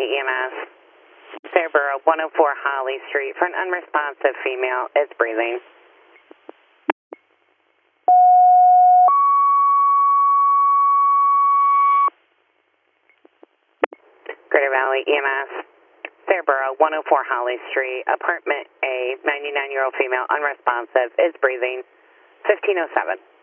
EMS. Fairborough, 104 Holly Street. For an unresponsive female, is breathing. Greater Valley EMS. Fairborough, 104 Holly Street. Apartment A, 99-year-old female, unresponsive, is breathing. 1507.